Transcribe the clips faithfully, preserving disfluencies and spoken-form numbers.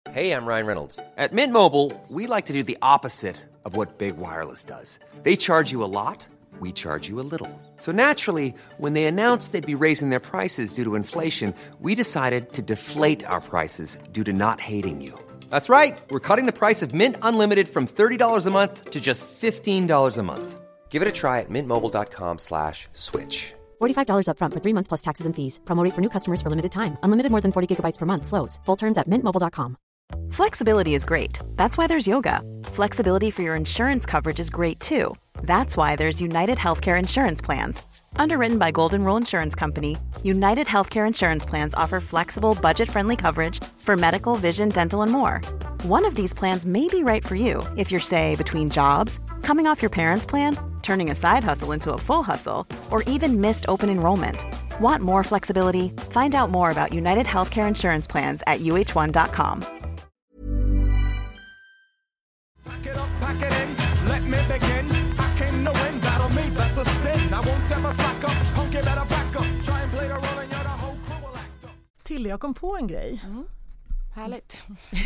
Hey, I'm Ryan Reynolds. At Mint Mobile, we like to do the opposite of what Big Wireless does. They charge you a lot, we charge you a little. So naturally, when they announced they'd be raising their prices due to inflation, we decided to deflate our prices due to not hating you. That's right. We're cutting the price of Mint Unlimited from thirty dollars a month to just fifteen dollars a month. Give it a try at mintmobile.com slash switch. forty-five dollars up front for three months plus taxes and fees. Promo rate for new customers for limited time. Unlimited more than forty gigabytes per month slows. Full terms at mint mobile dot com. Flexibility is great. That's why there's yoga. Flexibility for your insurance coverage is great too. That's why there's United Healthcare Insurance Plans. Underwritten by Golden Rule Insurance Company, United Healthcare Insurance Plans offer flexible, budget-friendly coverage for medical, vision, dental, and more. One of these plans may be right for you if you're, say, between jobs, coming off your parents' plan, turning a side hustle into a full hustle, or even missed open enrollment. Want more flexibility? Find out more about United Healthcare Insurance Plans at U H one dot com. Pack it up, pack it in, let me begin. I came to win, battle me, that's a sin. I won't ever slack up, honky better back up. Try and play the role and you're the whole crew will act up. Till jag kom på en grej. Mm. Härligt.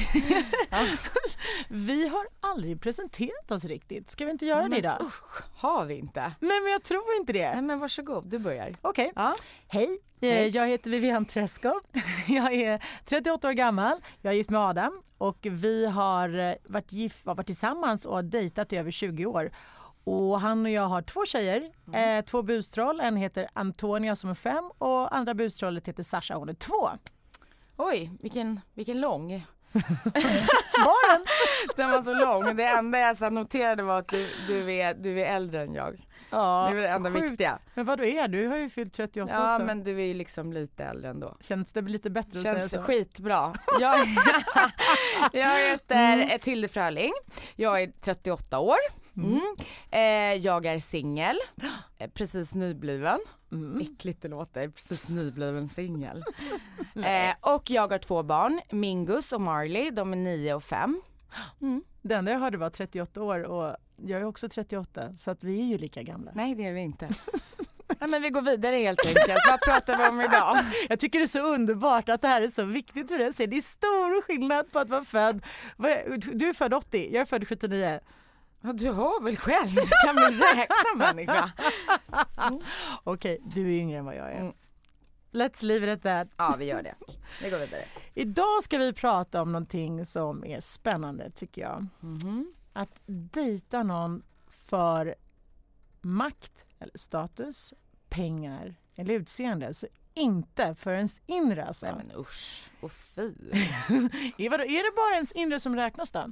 Vi har aldrig presenterat oss riktigt. Ska vi inte göra men, det idag? Usch, har vi inte? Nej, men jag tror inte det. Nej, men varsågod, du börjar. Okej. Okay. Ja. Hej, Hej, jag heter Vivian Träskov. Jag är trettioåtta år gammal. Jag är gift med Adam och vi har varit, gift, varit tillsammans och dejtat i över tjugo år. Och han och jag har två tjejer, mm. eh, två bustroll. En heter Antonia som är fem och andra bustrollet heter Sasha, hon är två. Oj, vilken, vilken lång. Var den? Den var så lång. Det enda jag så noterade var att du, du, är, du är äldre än jag. Ja, det är det enda sjukt. Viktiga. Men vad du är? Du har ju fyllt trettioåtta ja, också. Ja, men du är ju liksom lite äldre ändå. Känns det lite bättre att Känns säga så? Skitbra. Jag, jag heter mm. Tilde Fröling. Jag är trettioåtta år. Mm. Eh, jag är singel. Precis nybliven. Mm. Äckligt det låter. Precis nybliven singel. eh, och jag har två barn. Mingus och Marley. De är nio och fem. Mm. Den enda jag hörde var trettioåtta år och jag är också trettioåtta. Så att vi är ju lika gamla. Nej, det är vi inte. Nej, men vi går vidare helt enkelt. Vad pratar vi om idag? Jag tycker det är så underbart att det här är så viktigt för dig att se. Det är stor skillnad på att vara född. Du är född åttio, jag är född sjuttionio. Ja, du har väl själv. Du kan väl räkna, människa. Mm. Okej, okay, du är yngre än vad jag är. Mm. Let's leave it at that. Ja, vi gör det. Vi går vidare. Idag ska vi prata om någonting som är spännande, tycker jag. Mm-hmm. Att dejta någon för makt eller status, pengar eller utseende. Så inte för ens inre. Alltså. Nej, men usch och fy. Är det bara ens inre som räknas då?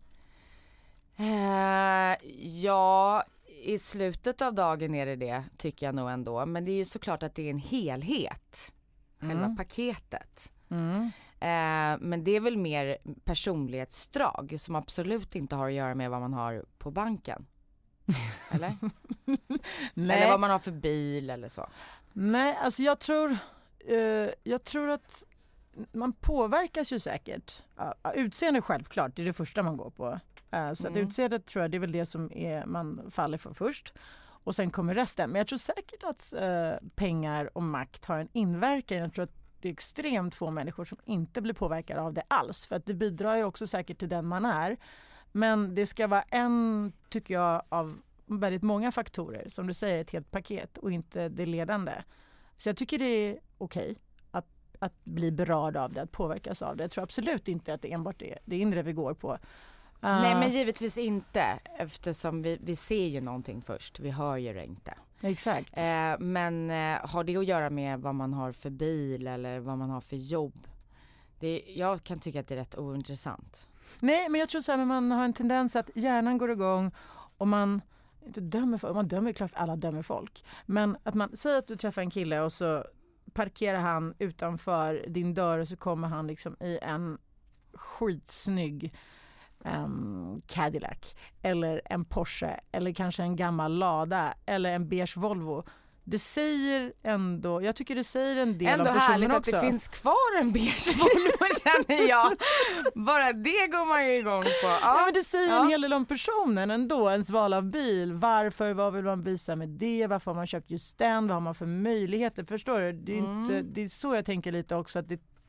Uh, ja, i slutet av dagen är det det, tycker jag nog ändå. Men det är ju såklart att det är en helhet. Själva mm. paketet. Mm. Uh, men det är väl mer personlighetsdrag som absolut inte har att göra med vad man har på banken. Eller? Nej. Eller vad man har för bil eller så. Nej, alltså jag tror uh, jag tror att man påverkas ju säkert. Uh, utseende självklart, det är det första man går på. Uh, så mm. att utseendet tror jag det är väl det som är, man faller för först. Och sen kommer resten. Men jag tror säkert att uh, pengar och makt har en inverkan. Jag tror att det är extremt få människor som inte blir påverkade av det alls. För att det bidrar ju också säkert till den man är. Men det ska vara en, tycker jag, av väldigt många faktorer. Som du säger, ett helt paket och inte det ledande. Så jag tycker det är okej att, att bli berörd av det, att påverkas av det. Jag tror absolut inte att det enbart är det inre vi går på. Uh. Nej, men givetvis inte. Eftersom vi, vi ser ju någonting först. Vi hör ju det inte. Exakt. Eh, men eh, har det att göra med vad man har för bil eller vad man har för jobb? Det, jag kan tycka att det är rätt ointressant. Nej, men jag tror så här, man har en tendens att hjärnan går igång och man inte dömer folk. Man dömer, klart alla dömer folk. Men att man säger att du träffar en kille och så parkerar han utanför din dörr och så kommer han liksom i en skitsnygg Um, Cadillac eller en Porsche eller kanske en gammal Lada eller en beige Volvo. Det säger ändå, jag tycker det säger en del ändå om personen härligt också. Att det finns kvar en beige Volvo, känner jag. Bara det går man ju igång på. Ja, ja men det säger ja. en hel del om personen ändå, ens val av bil. Varför, vad vill man visa med det? Varför har man köpt just den? Vad har man för möjligheter? Förstår du? Det är, mm. inte, det är så jag tänker lite också att det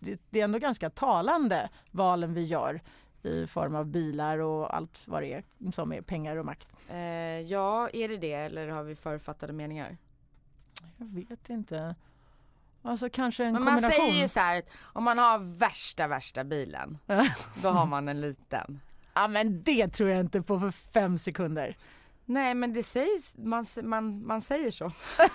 det, det är ändå ganska talande valen vi gör i form av bilar och allt vad det är som är pengar och makt. Eh, ja, är det det eller har vi författade meningar? Jag vet inte. Alltså kanske en Men kombination. man säger ju så här att om man har värsta värsta bilen då har man en liten. Ja, men det tror jag inte på för fem sekunder. Nej, men det sägs, man, man, man säger så.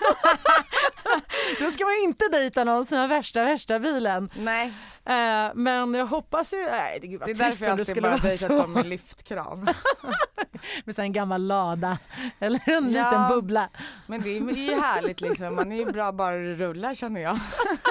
Då ska man inte dejta någon som har värsta värsta bilen. Nej. Uh, men jag hoppas ju... Nej, det, gud, det är därför jag alltid bara dejtat dem med lyftkran. Med så en gammal lada eller en ja, liten bubbla. Men det är, det är ju härligt liksom. Man är ju bra bara det rullar, känner jag.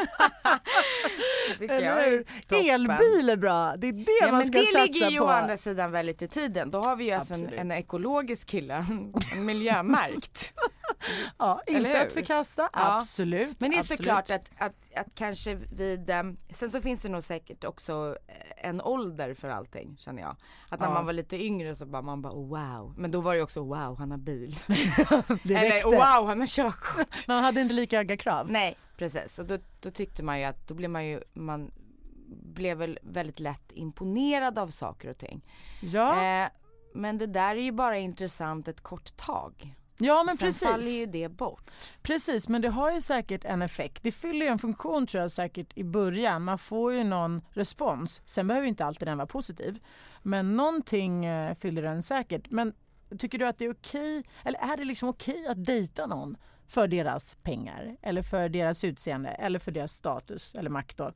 Det jag är elbil är bra. Det är det ja, man ska satsa på. på. Det ligger ju å andra sidan väldigt i tiden. Då har vi ju alltså en, en ekologisk kille. En miljömärkt. Ja, inte att förkasta. Ja. Absolut. Men det är absolut. såklart att, att, att kanske vid... Sen så finns det nog säkert också en ålder för allting, känner jag. Att när ja. man var lite yngre så bara man bara oh, wow. Men då var det ju också wow, han har bil. Eller oh, wow, han har körkort. Man hade inte lika höga krav. Nej, precis. Och då, då tyckte man ju att då blev man ju... Man blev väl väldigt lätt imponerad av saker och ting. Ja. Eh, men det där är ju bara intressant ett kort tag. Ja, men sen precis. faller ju det bort. Precis, men det har ju säkert en effekt. Det fyller ju en funktion tror jag säkert i början. Man får ju någon respons. Sen behöver ju inte alltid den vara positiv. Men någonting eh, fyller den säkert. Men tycker du att det är okej, eller är det liksom okej att dejta någon för deras pengar? Eller för deras utseende? Eller för deras status eller makt då?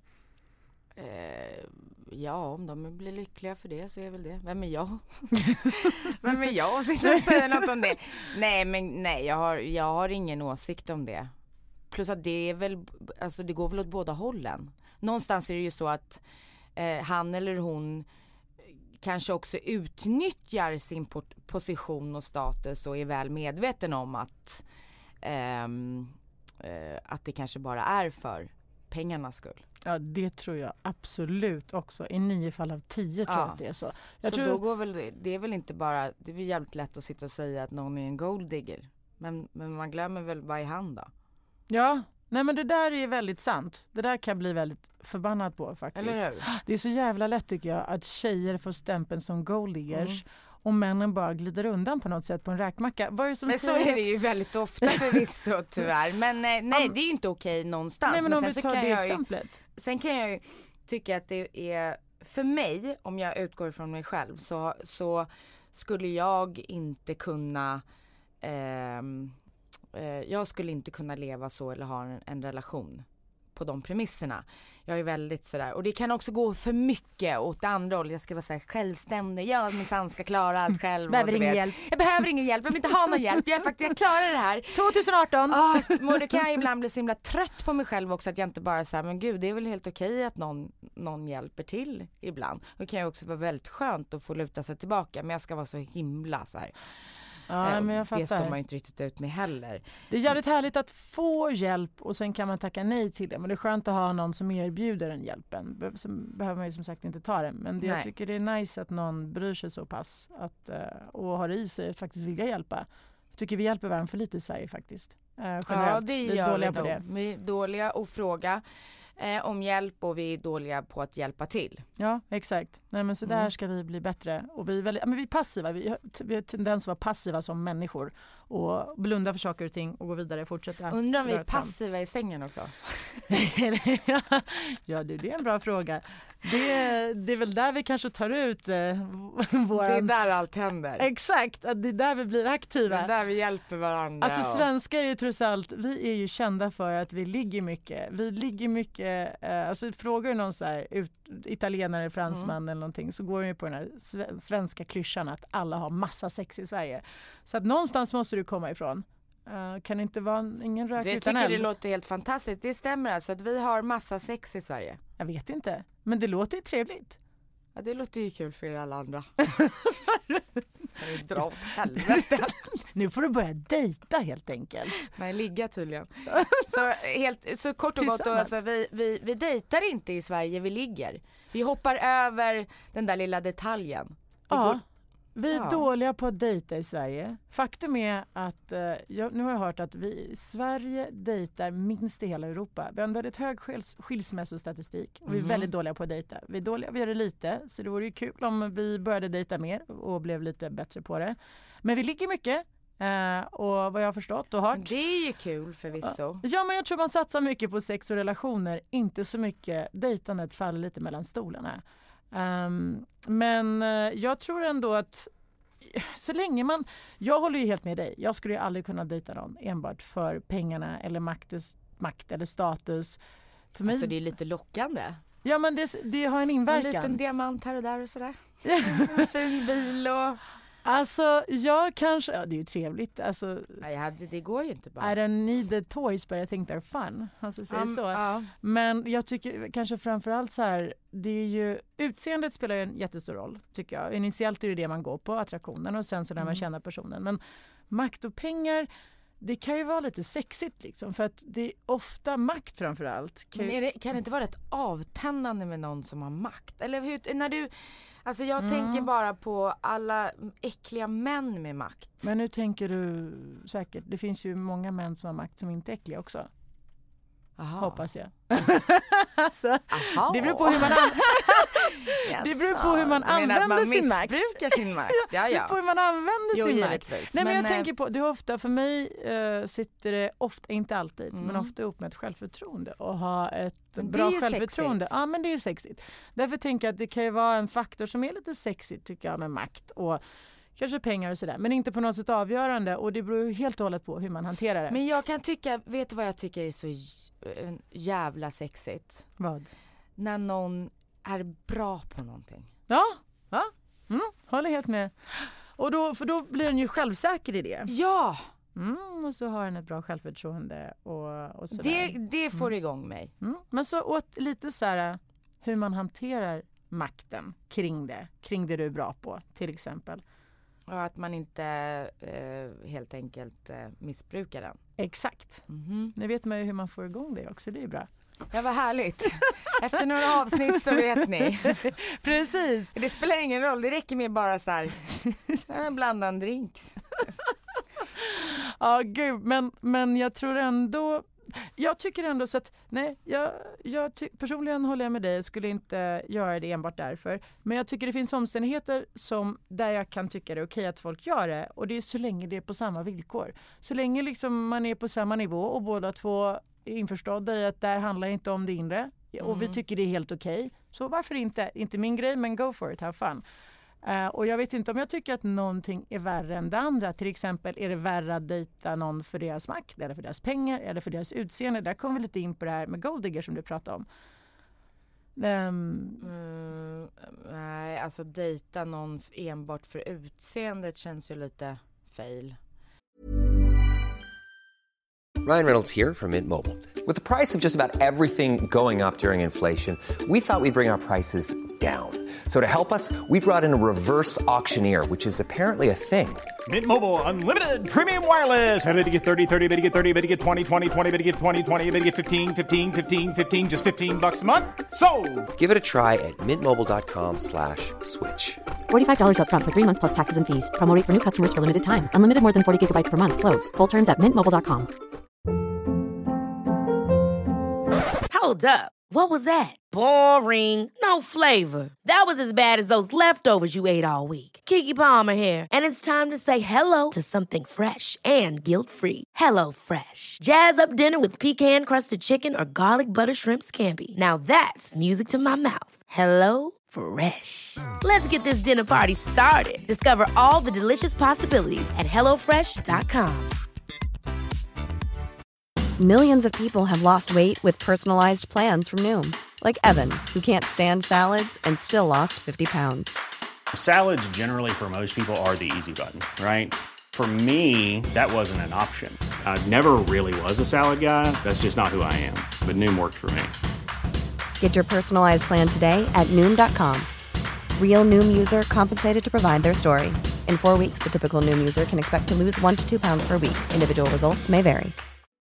Eh, ja, om de blir lyckliga för det så är väl det. Vem är jag? Vem är jag att sitta och säga något om det? Nej, men nej, jag har, jag har ingen åsikt om det. Plus att det är väl, alltså det går väl åt båda hållen. Någonstans är det ju så att eh, han eller hon kanske också utnyttjar sin po- position och status och är väl medveten om att, ehm, eh, att det kanske bara är för pengarnas skull. Ja, det tror jag absolut också. I nio fall av tio tror ja. jag att det är så. Jag så tror... då går väl, det är väl inte bara, det är väl jävligt lätt att sitta och säga att någon är en golddigger. Men, men man glömmer väl vad är han då? Ja, nej men det där är väldigt sant. Det där kan jag bli väldigt förbannad på faktiskt. Eller hur? Det är så jävla lätt tycker jag att tjejer får stämpeln som golddiggers. Mm. Och männen bara glider undan på något sätt på en räkmacka. Vad är det som men säger så är det ju väldigt ofta förvisso tyvärr. Men nej, nej det är inte okej någonstans. Nej men, men om sen vi tar det exemplet. Ju, sen kan jag ju tycka att det är, för mig, om jag utgår från mig själv, så, så skulle jag inte kunna, eh, eh, jag skulle inte kunna leva så eller ha en, en relation på de premisserna. Jag är väldigt sådär. Och det kan också gå för mycket åt det andra håll. Jag ska vara såhär självständig. Jag minsann ska klara allt själv. Behöver ingen hjälp. Jag behöver ingen hjälp. Jag vill inte ha någon hjälp. Jag, är faktiskt, jag klarar det här. tjugo arton. Ah, det kan jag ibland bli så himla trött på mig själv också. Att jag inte bara säger men gud, det är väl helt okej att någon, någon hjälper till ibland. Det kan ju också vara väldigt skönt att få luta sig tillbaka. Men jag ska vara så himla så här. Ja, men jag fattar. Det står man ju inte riktigt ut med heller. Det är jävligt härligt att få hjälp och sen kan man tacka nej till det. Men det är skönt att ha någon som erbjuder den hjälpen. Sen behöver man ju som sagt inte ta det. Men det, jag tycker det är nice att någon bryr sig så pass att, och har i sig att faktiskt vilja hjälpa. Jag tycker vi hjälper varandra för lite i Sverige faktiskt. Uh, generellt. Ja, det vi är dåliga vi på det. Vi är dåliga att fråga eh, om hjälp och vi är dåliga på att hjälpa till. Ja, exakt. Nej, men så där mm. ska vi bli bättre. Och vi är, väldigt, men vi är passiva. Vi har, vi har tendens att vara passiva som människor. Och blunda för saker och ting och gå vidare och fortsätta. Undrar om vi är passiva i sängen också? Ja, det är en bra fråga. Det, det är väl där vi kanske tar ut eh, våran... Det är där allt händer. Exakt, att det är där vi blir aktiva. Det är där vi hjälper varandra. Alltså och... svenskar är ju trots allt, vi är ju kända för att vi ligger mycket. Vi ligger mycket, eh, alltså frågar någon så här, ut, italienare, fransman mm. eller någonting, så går de ju på den här svenska klyschan att alla har massa sex i Sverige. Så att någonstans måste du komma ifrån. Uh, kan det inte vara ingen rök det utan eld? Jag eld? tycker det låter helt fantastiskt. Det stämmer alltså att vi har massa sex i Sverige. Jag vet inte, men det låter ju trevligt. Ja, det låter ju kul för er alla andra. Dra åt helvete. Nu får du börja dejta helt enkelt. Nej, ligga tydligen. Så, helt, så kort och gott, då, alltså, vi, vi, vi dejtar inte i Sverige, vi ligger. Vi hoppar över den där lilla detaljen. Vi ja. går, Vi är Ja. dåliga på att dejta i Sverige. Faktum är att, eh, jag, nu har jag hört att vi i Sverige dejtar minst i hela Europa. Vi har en väldigt hög skils, skilsmässostatistik och vi är Mhm. väldigt dåliga på att dejta. Vi är dåliga, vi gör det lite, så det vore ju kul om vi började dejta mer och blev lite bättre på det. Men vi ligger mycket eh, och vad jag har förstått och hört. Det är ju kul förvisso. Ja, men jag tror man satsar mycket på sex och relationer, inte så mycket dejtandet faller lite mellan stolarna. Um, men uh, jag tror ändå att så länge man, jag håller ju helt med dig, jag skulle ju aldrig kunna dejta någon enbart för pengarna eller makt, makt eller status. För mig, Alltså det är lite lockande. ja, men det, det har en En inverkan. liten diamant här och där och sådär. En fin bil och... Alltså jag kanske, ja, det är ju trevligt, alltså Nej, jag hade, det går ju inte bara. I don't need the toys but I think they're fun, alltså säger Um, så. ja. Men jag tycker kanske framförallt så här, det är ju, utseendet spelar ju en jättestor roll tycker jag. Initiellt är det det man går på, attraktionen, och sen så när man Mm. känner personen. Men makt och pengar, det kan ju vara lite sexigt liksom, för att det är ofta makt framförallt. Kan Men ju, är det, kan det inte vara rätt avtändande med någon som har makt? Eller hur, när du, alltså jag Mm. tänker bara på alla äckliga män med makt. men nu tänker du säkert, det finns ju många män som har makt som inte är äckliga också, Aha. hoppas jag. alltså, Aha. det beror på hur man an- det beror på hur man Du menar att använder sin man makt. missbrukar sin makt. Ja, Det beror ja. på hur man använder Jo, sin makt. givetvis. Nej, men, jag eh, tänker på, det är ofta, för mig eh, sitter det ofta, inte alltid, Mm. men ofta upp med ett självförtroende och ha ett Men det bra är ju självförtroende. sexigt. Ja, men det är sexigt. Därför tänker jag att det kan ju vara en faktor som är lite sexigt tycker jag, med makt och kanske pengar och sådär, men inte på något sätt avgörande, och det beror ju helt och hållet på hur man hanterar det. Men jag kan tycka, vet du vad jag tycker är så j- jävla sexigt? Vad? När någon är bra på någonting. Ja, ja. Mm, håller helt med. Och då, för då blir den ju självsäker i det. Ja, Mm, och så har den ett bra självförtroende och, och sådär. det, det får igång mig. Mm. Men så åt lite så här hur man hanterar makten kring det, kring det du är bra på till exempel. Och att man inte eh, helt enkelt eh, missbrukar den. Exakt. Mhm. Nu vet man ju hur man får igång det också, det är bra. Ja, vad härligt. Efter några avsnitt så vet ni. Precis. Det spelar ingen roll, det räcker med bara så här, eh, blanda en drinks. Ja, gud, men, men jag tror ändå, jag tycker ändå så att, nej, jag, jag ty- personligen håller jag med dig, jag skulle inte göra det enbart därför. Men jag tycker det finns omständigheter som, där jag kan tycka det är okej att folk gör det, och det är så länge det är på samma villkor. Så länge liksom man är på samma nivå och båda två är införstådda i att där handlar inte om det inre, och vi tycker det är helt okej. Så varför inte? Inte min grej, men go for it, have fun. Uh, och jag vet inte om jag tycker att någonting är värre än det andra. Till exempel, är det värre att dejta någon för deras makt eller för deras pengar eller för deras utseende? Där kommer vi lite in på det här med golddigger som du pratade om. Um, Mm, nej, alltså dejta någon f- enbart för utseendet känns ju lite fail. Ryan Reynolds here from Mint Mobile. With the price of just about everything going up during inflation, we thought we'd bring our prices down. So to help us, we brought in a reverse auctioneer, which is apparently a thing. Mint Mobile Unlimited Premium Wireless. Ready to get thirty, thirty, bit to get thirty, bit to get twenty, twenty, twenty, bit to get twenty, twenty, bit to get fifteen, fifteen, fifteen, fifteen, just fifteen bucks a month? Sold! Give it a try at mintmobile.com slash switch. forty-five dollars up front for three months plus taxes and fees. Promo rate for new customers for limited time. Unlimited more than forty gigabytes per month. Slows full terms at mint mobile dot com. Hold up. What was that? Boring. No flavor. That was as bad as those leftovers you ate all week. Keke Palmer here, and it's time to say hello to something fresh and guilt-free. Hello Fresh. Jazz up dinner with pecan-crusted chicken or garlic butter shrimp scampi. Now that's music to my mouth. Hello Fresh. Let's get this dinner party started. Discover all the delicious possibilities at hello fresh dot com. Millions of people have lost weight with personalized plans from Noom. Like Evan, who can't stand salads and still lost fifty pounds. Salads generally for most people are the easy button, right? For me, that wasn't an option. I never really was a salad guy. That's just not who I am. But Noom worked for me. Get your personalized plan today at Noom dot com. Real Noom user compensated to provide their story. In four weeks, the typical Noom user can expect to lose one to two pounds per week. Individual results may vary.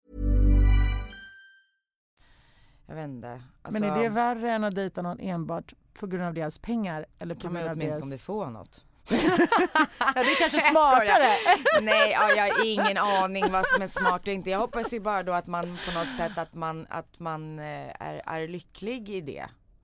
Jag vet inte. Alltså, men är det värre än att dejta någon enbart på grund av deras pengar? Eller på kan man grund ju av åtminstone deras... få något. Ja, det är kanske smartare. Nej, ja, jag har ingen aning vad som är smart och inte. Jag hoppas ju bara då att man på något sätt att man, att man är, är lycklig i det.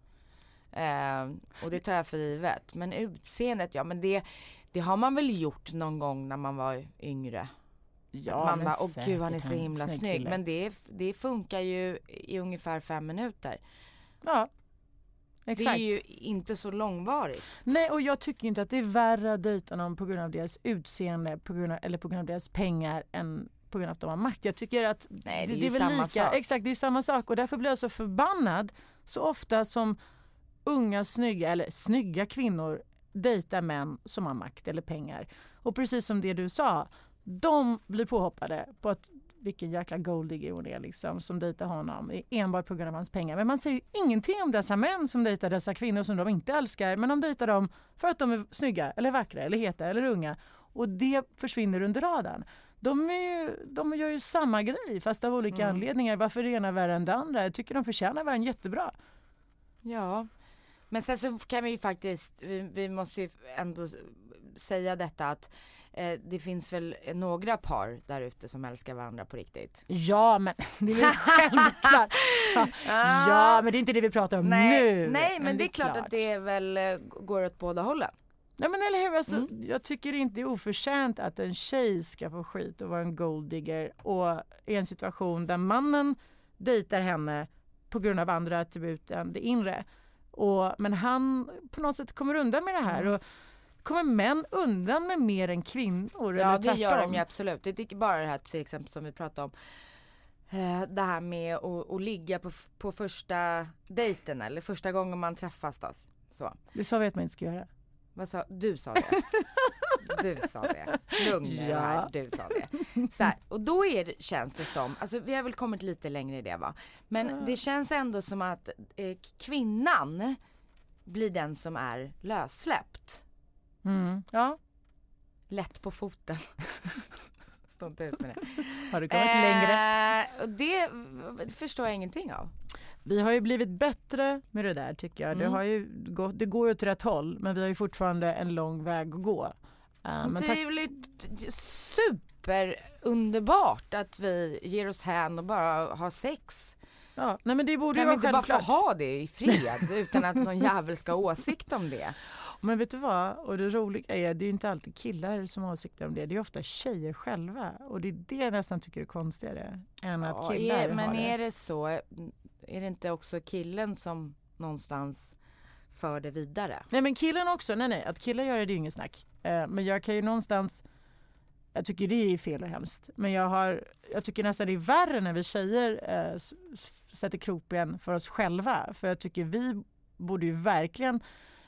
Eh, och det tar jag för givet. Men utseendet, ja men det, det har man väl gjort någon gång när man var yngre. Ja, man men bara, åh gud han är så han himla snygg snygg. kille. Men det, det funkar ju i ungefär fem minuter. Ja, exakt. Det är ju inte så långvarigt. Nej, och jag tycker inte att det är värre att dejta någon på grund av deras utseende på grund av, eller på grund av deras pengar än på grund av att de har makt. Jag tycker att Nej, det, det, är det är väl samma lika. sak. Exakt, det är samma sak. Och därför blir jag så förbannad så ofta som unga, snygga eller snygga kvinnor dejtar män som har makt eller pengar. Och precis som det du sa, de blir påhoppade på att vilken jäkla golddigger hon är liksom, som dejtar honom enbart på grund av hans pengar. Men man säger ju ingenting om dessa män som dejtar dessa kvinnor som de inte älskar, men de dejtar dem för att de är snygga eller vackra eller heta eller unga. Och det försvinner under radarn. De, är ju, de gör ju samma grej fast av olika Mm. anledningar. Varför det ena värre än det andra? Jag tycker de förtjänar varandra jättebra. Ja, men sen så kan vi ju faktiskt, vi, vi måste ju ändå säga detta att eh, det finns väl några par där ute som älskar varandra på riktigt. Ja, men det är väl självklart. Ja, ja, men det är inte det vi pratar om nej, nu. Nej, men, men det är klart, klart att det är väl, eh, går åt båda hållen. Nej, men eller hur? Alltså, Mm. jag tycker inte det är oförtjänt att en tjej ska få skit och vara en golddigger och i en situation där mannen dejtar henne på grund av andra attribut än det inre. Och, men han på något sätt kommer undan med det här. Mm. Och kommer män undan med mer än kvinnor? Ja, eller det tvärtom? gör de ju absolut. Det är inte bara det här till exempel som vi pratade om. Eh, det här med att, att ligga på, på första dejten eller första gången man träffas då. Så. Det sa vi att man inte ska göra. Vad sa du? Sa det. Du sa det. Lugn nu Ja. här. Du sa det. Så här, och då är det, känns det som, alltså vi har väl kommit lite längre i det va. Men Ja. det känns ändå som att eh, kvinnan blir den som är lössläppt. Mm. Ja, Lätt på foten. Stå inte ut med det. har du kommit längre? Eh, och det v- förstår jag ingenting av. Vi har ju blivit bättre med det där tycker jag. Det, Mm. har ju gått, det går ju åt rätt håll men vi har ju fortfarande en lång väg att gå. Uh, men det tack- är ju lite superunderbart att vi ger oss hän och bara har sex. ja, nej, men det borde Kan ju vi vara inte bara få självklart. ha det i fred utan att någon jävel ska ha åsikt om det? Men vet du vad? Och det roliga är det är ju inte alltid killar som har åsikter om det. Det är ofta tjejer själva. Och det är det jag nästan tycker är konstigare än att Ja, killar är, men har det. är det så? Är det inte också killen som någonstans för det vidare? Nej, men killen också. Nej, nej. Att killar gör det, det är ju ingen snack. Eh, men jag kan ju någonstans... Jag tycker det är fel och hemskt. Men jag, har, jag tycker nästan det är värre när vi tjejer eh, s- s- sätter kroppen för oss själva. För jag tycker vi borde ju verkligen...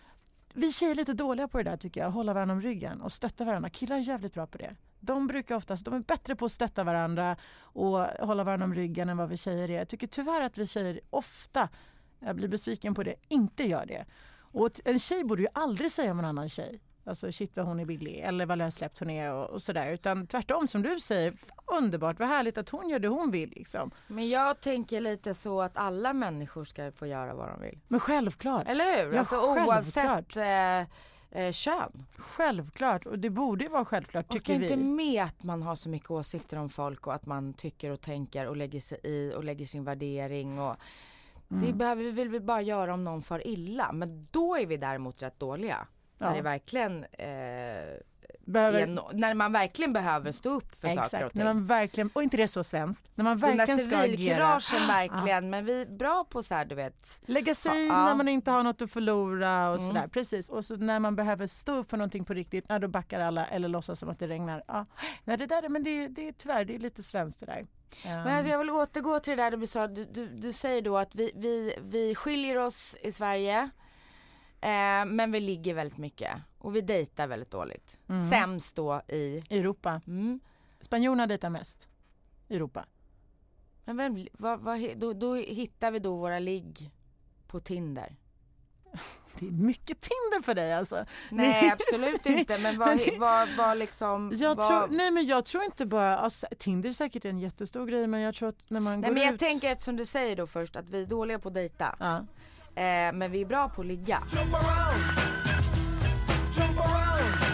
Vi tjejer är lite dåliga på det där tycker jag. Hålla varandra om ryggen och stötta varandra. Killar är jävligt bra på det. De brukar oftast, de är bättre på att stötta varandra och hålla varandra om ryggen än vad vi tjejer är. Jag tycker tyvärr att vi tjejer ofta, jag blir besviken på det, inte gör det. Och en tjej borde ju aldrig säga om en annan tjej. Alltså shit vad hon är billig eller vad lössläppt hon är och, och sådär. Utan tvärtom som du säger, underbart, vad härligt att hon gör det hon vill liksom. Men jag tänker lite så att alla människor ska få göra vad de vill. Men självklart. Eller hur? Ja, alltså självklart. oavsett eh, eh, kön. Självklart. Och det borde ju vara självklart tycker Och vi. inte med att man har så mycket åsikter om folk och att man tycker och tänker och lägger sig i och lägger sin värdering. Och Mm. det behöver vi vill vi bara göra om någon far illa. Men då är vi däremot rätt dåliga. Ja. När det verkligen eh, Behöver... är no- när man verkligen behöver stå upp för saker och Exakt, ting. när man verkligen, och inte det är så svenskt, när man Den där verkligen ska agera. civilkuragen verkligen, men vi är bra på så här, du vet. Lägga sig i Ja. när man inte har något att förlora och Mm. sådär. Precis. Och så när man behöver stå upp för någonting på riktigt, ja, då backar alla eller låtsas som att det regnar. Ja. Nej, det där, men det, det är tyvärr, det är lite svenskt det där. Um, Men alltså jag vill återgå till det där du sa, du, du, du säger då att vi, vi, vi skiljer oss i Sverige, eh, men vi ligger väldigt mycket och vi dejtar väldigt dåligt. Mm. Sämst då i Europa. mm. Spanjorerna dejtar mest i Europa. Men vem, vad, vad, då, då hittar vi då våra ligg på Tinder. Det är mycket Tinder för dig alltså. Nej, absolut inte, men vad, vad, vad liksom Jag vad, tror, nej men jag tror inte bara, alltså, Tinder är säkert en jättestor grej, men jag tror att när man Nej går men jag ut... tänker som du säger då först att vi är dåliga på att dejta. Ja. Eh, men vi är bra på att ligga. Jump around, jump around.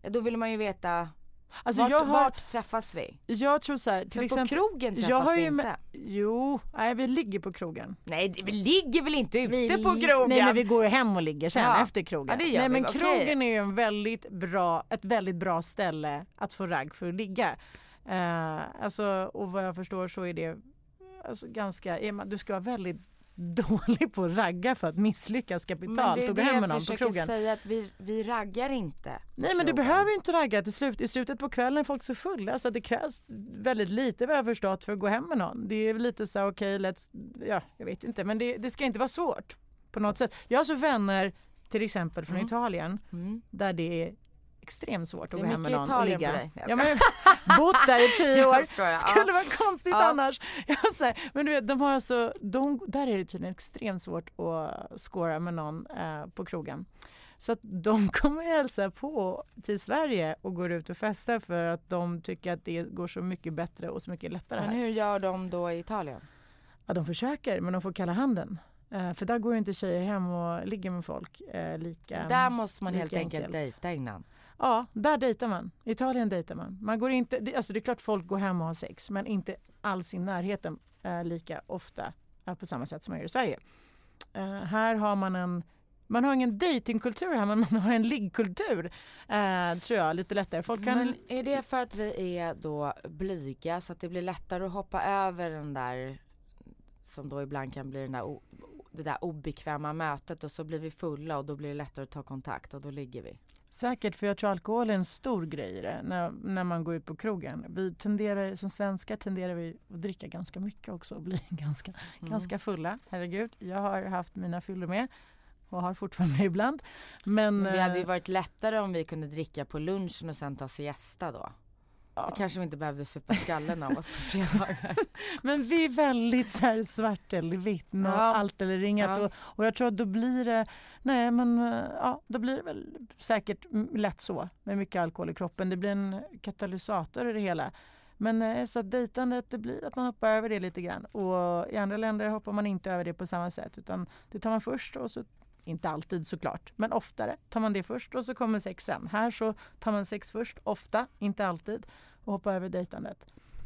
Då vill man ju veta Alltså vart, jag har, vart träffas vi? Jag tror så här, till För exempel, på krogen träffas jag har vi ju inte. med, jo, nej vi ligger på krogen. Nej, vi ligger väl inte ute vi, på krogen? Nej, men vi går ju hem och ligger sen Ja. efter krogen. Ja, det gör nej, vi. men Okej. krogen är ju en väldigt bra, ett väldigt bra ställe att få ragg för att ligga. Uh, alltså, och vad jag förstår så är det alltså, ganska, är man, du ska vara väldigt dålig på att ragga för att misslyckas kapitalt och gå hem med någon på krogen. Jag säga att vi, vi raggar inte. Nej, men du behöver inte ragga till slut. I slutet på kvällen är folk så fulla så det krävs väldigt lite vad jag har förstått för att gå hem med någon. Det är lite så okej, okay, let's, ja, jag vet inte, men det, det ska inte vara svårt på något sätt. Jag har så vänner till exempel från Mm. Italien Mm. där det är extremt svårt att Det gå är hem med mycket någon Italien och ligga. på dig. Jag Ja, men, bott där i tio år. Jag skojar, ja. Skulle vara konstigt Ja. annars. Jag säger, men du vet, de har alltså, de, där är det tydligen extremt svårt att skåra med någon eh, på krogen. Så att de kommer hälsa på till Sverige och går ut och festar för att de tycker att det går så mycket bättre och så mycket lättare Men här. hur gör de då i Italien? Ja, de försöker, men de får kalla handen. Eh, för där går inte tjejer hem och ligger med folk eh, lika Där måste man lika helt enkelt enkelt. dejta innan. Ja, där dejtar man. I Italien dejtar man. Man går inte, det, alltså det är klart folk går hem och har sex, men inte alls i närheten eh, lika ofta eh, på samma sätt som man gör i Sverige. Eh, här har man en, man har ingen datingkultur här, men man har en liggkultur, eh, tror jag, lite lättare. Folk kan... Men är det för att vi är då blyga så att det blir lättare att hoppa över den där som då ibland kan bli den där o, det där obekväma mötet och så blir vi fulla och då blir det lättare att ta kontakt och då ligger vi. Säkert, för jag tror alkohol är en stor grej i det, när, när man går ut på krogen. Vi tenderar, som svenskar tenderar vi att dricka ganska mycket också och bli ganska, Mm. ganska fulla. Herregud, jag har haft mina fyllor med och har fortfarande ibland. Men, Men det hade ju eh, varit lättare om vi kunde dricka på lunchen och sen ta siesta då. ja. Då kanske vi inte behövde supa skallen av oss på fredagar. Men vi är väldigt så här svart eller vitt och Ja. allt eller inget. Ja. Och, och jag tror att då blir det, nej men ja, då blir det väl säkert lätt så med mycket alkohol i kroppen. Det blir en katalysator i det hela. Men eh, så att dejtandet, det blir att man hoppar över det lite grann. Och i andra länder hoppar man inte över det på samma sätt, utan det tar man först och så, inte alltid såklart, men oftare tar man det först och så kommer sex sen. Här så tar man sex först, ofta, inte alltid, och hoppar över dejtandet.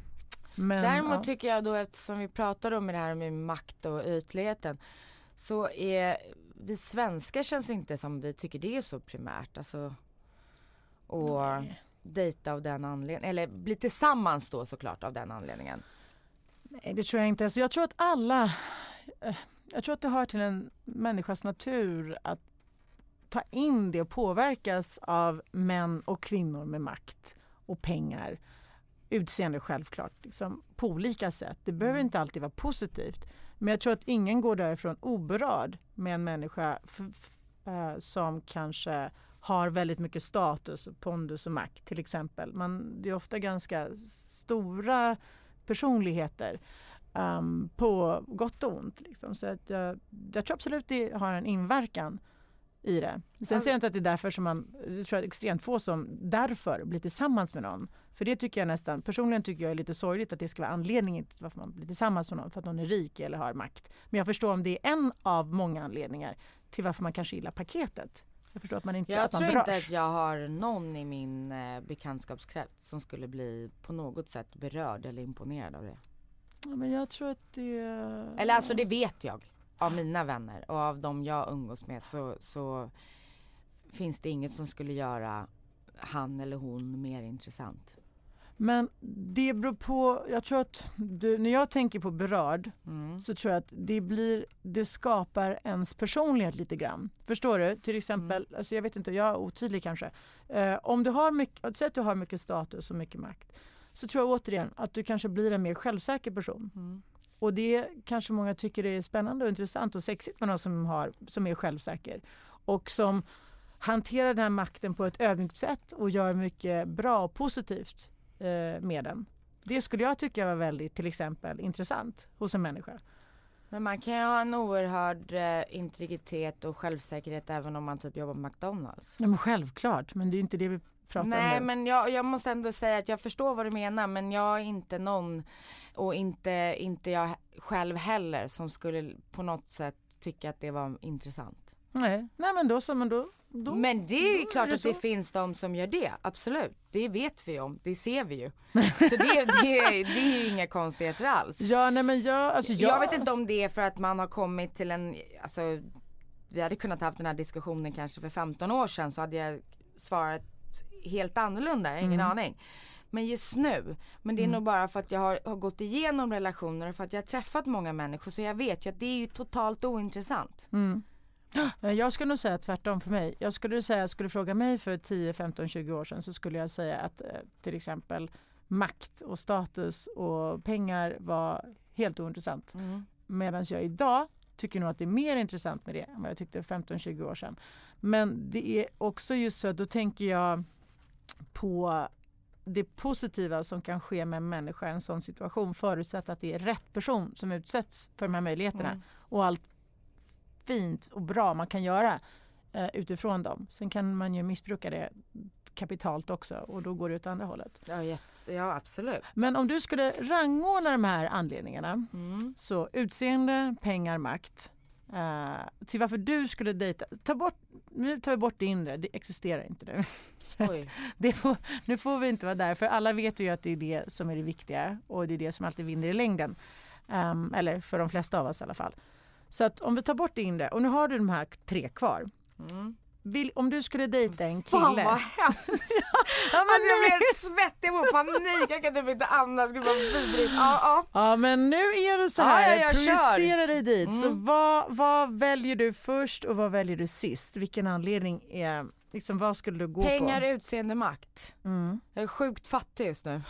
Men, Däremot ja. tycker jag då, eftersom vi pratar om det här med makt och ytligheten, så är vi svenskar känns inte som vi tycker det är så primärt. Alltså, och Nej. dejta av den anledningen, eller bli tillsammans då såklart av den anledningen. Nej, det tror jag inte. Så jag tror att alla, eh, jag tror att det hör till en människas natur att ta in det och påverkas av män och kvinnor med makt och pengar. Utseende självklart, liksom, på olika sätt. Det behöver inte alltid vara positivt. Men jag tror att ingen går därifrån oberörd med en människa f- f- äh, som kanske har väldigt mycket status, pondus och makt till exempel. Man, det är ofta ganska stora personligheter um, på gott och ont. Liksom. Så att jag, jag tror absolut det har en inverkan i det. Sen ser jag inte att det är därför som man, jag tror att extremt få som därför blir tillsammans med någon. För det tycker jag nästan, personligen tycker jag är lite sorgligt att det ska vara anledningen till varför man blir tillsammans med någon, för att någon är rik eller har makt. Men jag förstår om det är en av många anledningar till varför man kanske gillar paketet. Jag förstår att man inte, Jag att man tror berörs. inte att jag har någon i min eh, bekantskapskrets som skulle bli på något sätt berörd eller imponerad av det. Ja, men jag tror att det... Eller alltså det vet jag av mina vänner och av dem jag umgås med, så, så finns det inget som skulle göra han eller hon mer intressant. Men det beror på, jag tror att du, när jag tänker på berörd Mm. så tror jag att det blir, det skapar ens personlighet lite grann. Förstår du? Till exempel, Mm. alltså jag vet inte, jag är otydlig kanske. Eh, om du har mycket, säg att du har mycket status och mycket makt, så tror jag återigen att du kanske blir en mer självsäker person. Mm. Och det kanske många tycker är spännande och intressant och sexigt med någon som, har, som är självsäker. Och som hanterar den här makten på ett ödmjukt sätt och gör mycket bra och positivt eh, med den. Det skulle jag tycka var väldigt, till exempel, intressant hos en människa. Men man kan ju ha en oerhörd eh, integritet och självsäkerhet även om man typ jobbar på McDonalds. Ja, men självklart, men det är inte det vi pratar Nej, om nu. men jag, jag måste ändå säga att jag förstår vad du menar, men jag är inte någon, och inte, inte jag själv heller, som skulle på något sätt tycka att det var intressant. Nej, nej men då så, men då... Då, men det är ju klart det att så. det finns de som gör det, absolut. Det vet vi om, det ser vi ju. Så det, det, det är ju inga konstigheter alls. Ja, nej men jag... Alltså jag... jag vet inte om det är för att man har kommit till en... Alltså, vi hade kunnat haft den här diskussionen kanske för femton år sedan, så hade jag svarat helt annorlunda, ingen mm. aning. Men just nu, men det är mm. nog bara för att jag har, har gått igenom relationer och för att jag har träffat många människor, så jag vet ju att det är ju totalt ointressant. Mm. Jag skulle nog säga tvärtom för mig. Jag skulle säga, skulle fråga mig för tio, femton, tjugo år sedan, så skulle jag säga att eh, till exempel makt och status och pengar var helt ointressant. Mm. Medan jag idag tycker nog att det är mer intressant med det än vad jag tyckte för femton, tjugo år sedan. Men det är också just så att då tänker jag på det positiva som kan ske med en människa i en sån situation, förutsatt att det är rätt person som utsätts för de här möjligheterna. Mm. Och allt fint och bra man kan göra eh, utifrån dem. Sen kan man ju missbruka det kapitalt också, och då går det åt andra hållet. Ja, jätte, ja absolut. Men om du skulle rangordna de här anledningarna, mm. så utseende, pengar, makt, eh, till varför du skulle dejta. Ta bort, nu tar vi bort det inre, det existerar inte nu. Oj. Det får, nu får vi inte vara där, för alla vet ju att det är det som är det viktiga, och det är det som alltid vinner i längden. Um, eller för de flesta av oss i alla fall. Så att om vi tar bort det inre, och nu har du de här tre kvar. Mm. Vill, om du skulle dejta en kille... Fan vad hemskt! Ja, men alltså, jag blir helt svettig, jag får panik, jag kan typ inte andas, gud vad vidrigt. Ja, ja. ja, men nu är det så här, ja, ja, projicera dig dit. Mm. Så vad, vad väljer du först och vad väljer du sist? Vilken anledning är... Liksom, vad skulle du gå Pengar, på? Pengar, utseende, makt. Mm. Jag är sjukt fattig just nu.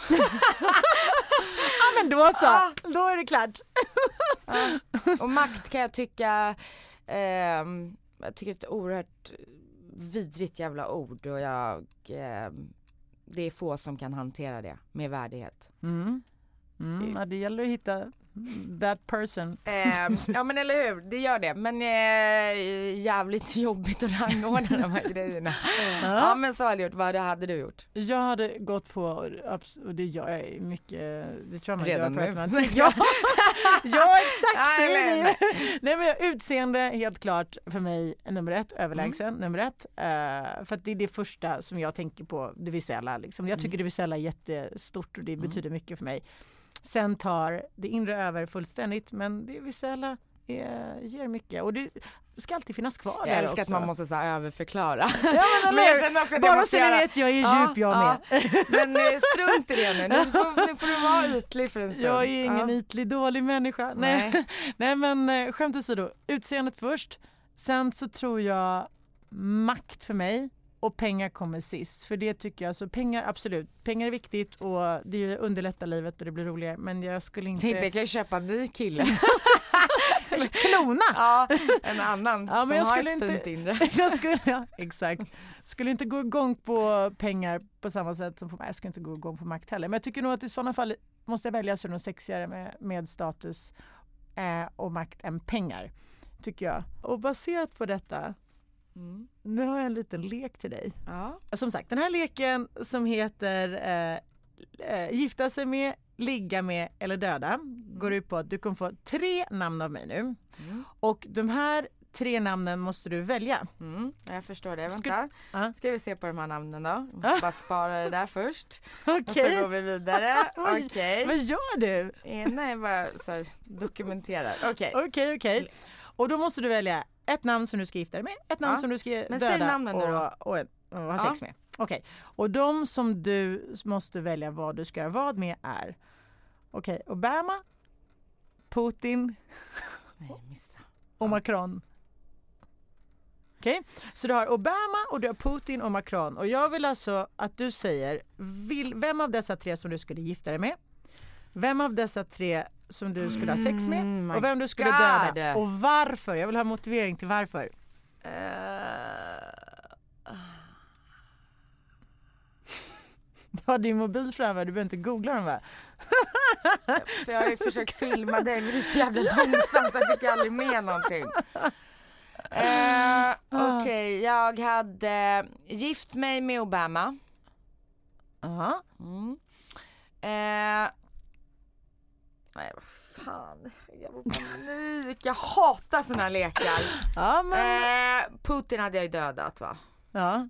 Ja, men då så. Ah. Då är det klart. Ja. Och makt kan jag tycka... Eh, jag tycker det är ett oerhört vidrigt jävla ord. Och jag... Eh, det är få som kan hantera det med värdighet. Mm. Mm. Ja, det gäller att hitta... that person. Eh, ja men eller hur, det gör det. Men eh, jävligt jobbigt att rangordna de här grejerna. Ja. Ja men så hade jag gjort. Vad hade du gjort? Jag hade gått på, och det gör jag mycket, det tror man redan gör nu. Ja. Ja exakt så är det. Nej men utseende helt klart för mig nummer ett, överlägsen mm. nummer ett. Uh, för att det är det första som jag tänker på, det visuella liksom. Jag tycker mm. det visuella är jättestort och det mm. betyder mycket för mig. Sen tar det inre över fullständigt, men det visuella är, ger mycket. Och det ska alltid finnas kvar jag där älskar också. Att man måste så här, överförklara. Ja, men, men jag känner också att bara jag måste så göra... ni vet, jag är ja, djup jag ja. med. Men strunt i det nu. Nu får, nu får du vara ytlig för en stund. Jag är ingen ja. ytlig, dålig människa. Nej, Nej. Nej men skämt åsido. Utseendet först. Sen så tror jag makt för mig. Och pengar kommer sist. För det tycker jag, så pengar absolut. Pengar är viktigt och det underlättar livet och det blir roligare. Men jag skulle inte... Tänkte jag kan köpa en ny kille. Klona! Ja, en annan ja, men som jag har skulle ett inte, fint inre. jag skulle, ja, exakt. Skulle inte gå igång på pengar på samma sätt som på mig. Jag skulle inte gå igång på makt heller. Men jag tycker nog att i sådana fall måste jag välja så något sexigare med, med status eh, och makt än pengar. Tycker jag. Och baserat på detta... Mm. Nu har jag en liten lek till dig. Ja. Som sagt, den här leken som heter eh, eh, gifta sig med, ligga med eller döda mm. går ut på att du kommer få tre namn av mig nu. Mm. Och de här tre namnen måste du välja. Mm. Jag förstår det. Vänta. Ska, uh. Ska vi se på de här namnen då? Jag måste uh. bara spara det där först. Okej. Okay. Och så går vi vidare. Okej. Okay. Vad gör du? Eh, nej, bara så här, dokumenterar. Okej. Okay. Okej, okay, okej. Okay. Och då måste du välja ett namn som du ska gifta dig med, ett namn ja. som du ska Men döda och, och, och, och ha sex ja. med. Okej. Okay. Och de som du måste välja vad du ska göra vad med är okej, okay, Obama, Putin Nej, missa. och Macron. Okej, okay. Så du har Obama och du har Putin och Macron. Och jag vill alltså att du säger vill, vem av dessa tre som du skulle gifta dig med, vem av dessa tre som du skulle ha sex med mm, och vem du skulle God. döda och varför. Jag vill ha motivering till varför. Uh... Du har din mobil framme, du behöver inte googla dem va? För jag har ju försökt filma dig men det är så jävla långsamt så jag fick aldrig med någonting. Uh, Okej, okay. Jag hade gift mig med Obama. Uh-huh. Mm. Uh, nej, vad fan. jag var panik. Jag hatar såna här lekar. Ja, men... eh, Putin hade jag ju dödat, va? Ja.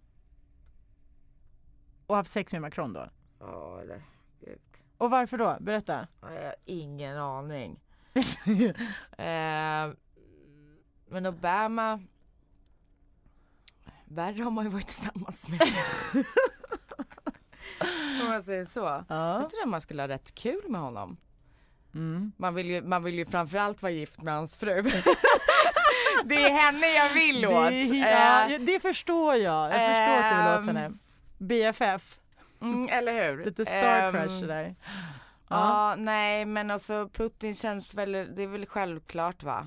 Och haft sex med Macron då? Ja, eller gud. Och varför då? Berätta. Jag har ingen aning. eh, men Obama... Värre har man ju varit tillsammans med. Om man säger så. Ja. Jag tror man skulle ha rätt kul med honom. Mm. Man vill ju, man vill ju framförallt vara gift med hans fru. Det är henne jag vill åt. Det, ja, det förstår jag. Jag förstår att du vill åt henne. B F F. Mm, eller hur? Lite star um, crush där. Ja. ja, nej, men alltså Putin känns väl, det är väl självklart, va?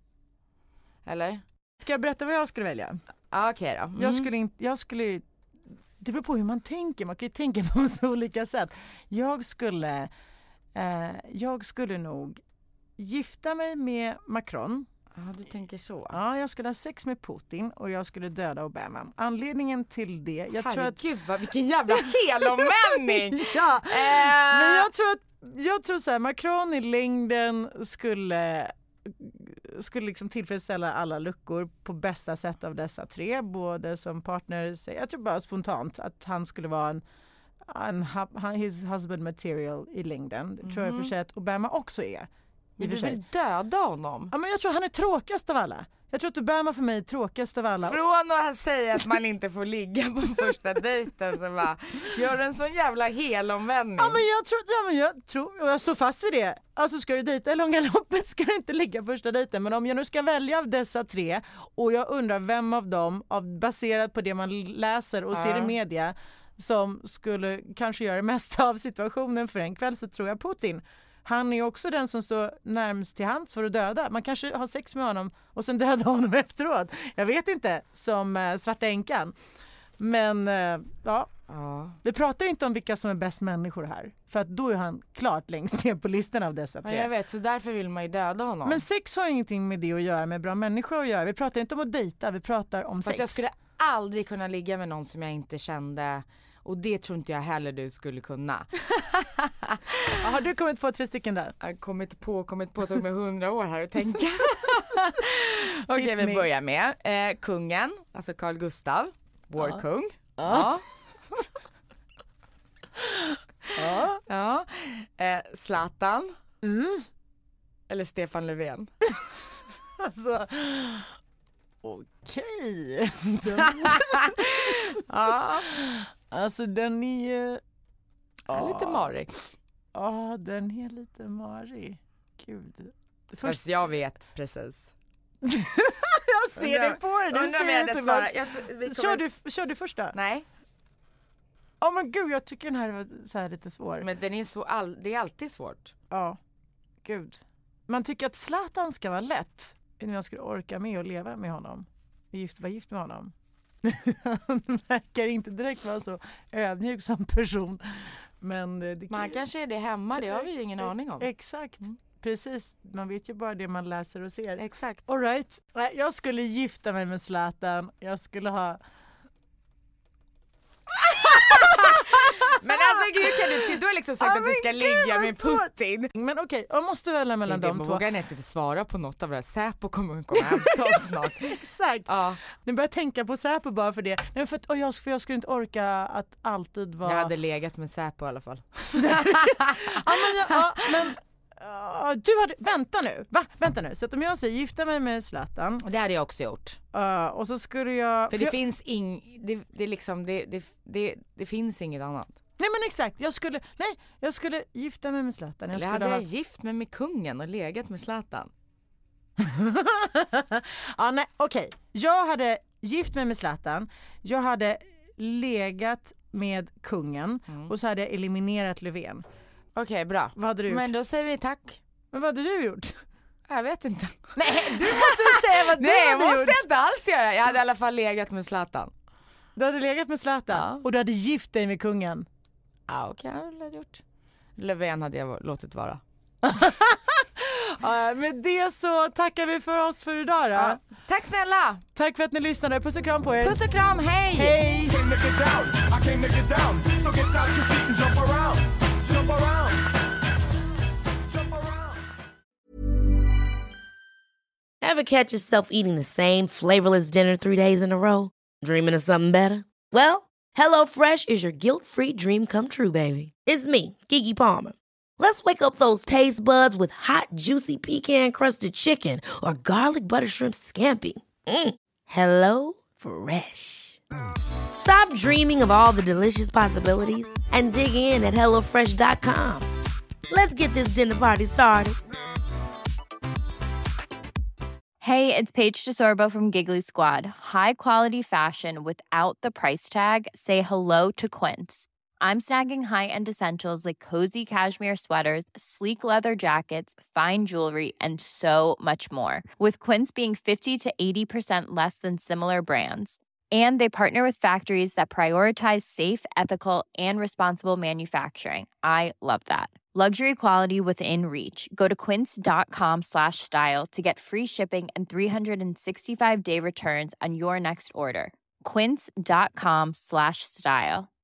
Eller? Ska jag berätta vad jag skulle välja? Ja, okej då. Mm. Jag skulle inte, jag skulle, det beror på hur man tänker. Man kan ju tänka på så olika sätt. Jag skulle, eh, jag skulle nog gifta mig med Macron. Ja, du tänker så. Ja, jag skulle ha sex med Putin och jag skulle döda Obama. Anledningen till det, jag tror att... Herregud, vad, vilken jävla helomvändning! Ja, eh... men jag tror att, jag tror så här, Macron i längden skulle... skulle liksom tillfredsställa alla luckor på bästa sätt av dessa tre, både som partner, jag tror bara spontant att han skulle vara en, en his husband material i längden. Det mm. tror jag för sig att Obama också är. Men du vill döda honom? Ja, men jag tror han är tråkigast av alla. Jag tror att Obama för mig är tråkigast av alla. Från att säga att man inte får ligga på första dejten så bara gör en sån jävla helomvändning. Ja, men jag tror, ja, men jag tror, och jag står fast vid det. Alltså ska du dejta i långa loppet ska du inte ligga första dejten. Men om jag nu ska välja av dessa tre och jag undrar vem av dem, av, baserat på det man läser och ja. ser i media, som skulle kanske göra det mesta av situationen för en kväll, så tror jag Putin. Han är också den som står närmast till hands för att döda. Man kanske har sex med honom och sen döda honom efteråt. Jag vet inte, som äh, svarta änkan. Men äh, ja, ja, vi pratar ju inte om vilka som är bäst människor här. För att då är han klart längst ner på listan av dessa tre. Ja, jag vet, så därför vill man ju döda honom. Men sex har ingenting med det att göra, med bra människor att göra. Vi pratar inte om att dejta, vi pratar om Fast sex. jag skulle aldrig kunna ligga med någon som jag inte kände... Och det tror inte jag heller du skulle kunna. Har du kommit på tre stycken där? Jag har kommit på, kommit på, tog mig hundra år här att tänka. Okej, okay, vi me. börjar med eh, kungen, alltså Carl Gustav, vår ja. kung. Ja. Ja. ja. Eh, Zlatan. Mm. Eller Stefan Löfven. Alltså... Okej. Den... ja. Alltså den är ju... Ja, lite marig. Ja, den är lite marig. Gud. Först... Fast jag vet precis. Jag ser undrar, det på dig. Du ser det svara. Jag tror, vi kommer... kör, du, kör du första? Nej. Ja, oh, men gud, jag tycker den här var så här lite svår. Men den är så all... det är alltid svårt. Ja, gud. Man tycker att Zlatan ska vara lätt. Innan jag skulle orka med och leva med honom. Gift, vara gift med honom. Han verkar inte direkt vara så ödmjuk som person. Men det, det man kan... kanske är det hemma, det har vi ju ingen aning om. Exakt, mm. precis. Man vet ju bara det man läser och ser. Exakt. All right. Jag skulle gifta mig med Zlatan. Jag skulle ha... Men alltså gud, kan du du har liksom sagt ah, att du ska gud, ligga med Putin. Men okej, jag måste välja mellan de två. Jag vågar inte svara på något av det här. Säpo kommer komma hem till snart. Exakt. Ja. Nu börjar jag tänka på Säpo bara för det. Nej, för, att, och jag, för jag skulle inte orka att alltid vara... Jag hade legat med Säpo i alla fall. ja, men, ja, men uh, du hade... Vänta nu. Va? Vänta nu. Så att om jag säger gifta mig med Zlatan. Det hade jag också gjort. Uh, och så skulle jag... För, för det jag... finns ing... Det, det, liksom, det, det, det, det finns inget annat. Nej men exakt, jag skulle, nej, jag skulle gifta mig med Zlatan. Jag Eller skulle hade ha... jag gift mig med kungen och legat med Zlatan? ja, nej, okej. Okay. Jag hade gift mig med Zlatan. Jag hade legat med kungen. Mm. Och så hade jag eliminerat Löfven. Okej, okay, bra. Vad hade du gjort? Men då säger vi tack. Men vad hade du gjort? Jag vet inte. Nej, du måste säga vad du nej, hade måste gjort. Nej, jag inte alls göra. Jag hade i alla fall legat med Zlatan. Du hade legat med Zlatan? Ja. Och du hade gift dig med kungen? Ja, okej, okay, jag hade gjort. Löfven hade jag låtit vara. ja, med det så tackar vi för oss för idag då. Ja. Tack snälla! Tack för att ni lyssnade. Puss och kram på er. Puss och kram, hej! Hej! Ever catch yourself eating the same flavorless dinner three days in a row? Dreaming of something better? Well, HelloFresh is your guilt-free dream come true, baby. It's me, Keke Palmer. Let's wake up those taste buds with hot, juicy pecan-crusted chicken or garlic butter shrimp scampi. Mm. Hello Fresh. Stop dreaming of all the delicious possibilities and dig in at hello fresh dot com. Let's get this dinner party started. Hey, it's Paige DeSorbo from Giggly Squad. High quality fashion without the price tag. Say hello to Quince. I'm snagging high-end essentials like cozy cashmere sweaters, sleek leather jackets, fine jewelry, and so much more. With Quince being fifty to eighty percent less than similar brands. And they partner with factories that prioritize safe, ethical, and responsible manufacturing. I love that. Luxury quality within reach. Go to quince.com slash style to get free shipping and three sixty-five day returns on your next order. Quince.com slash style.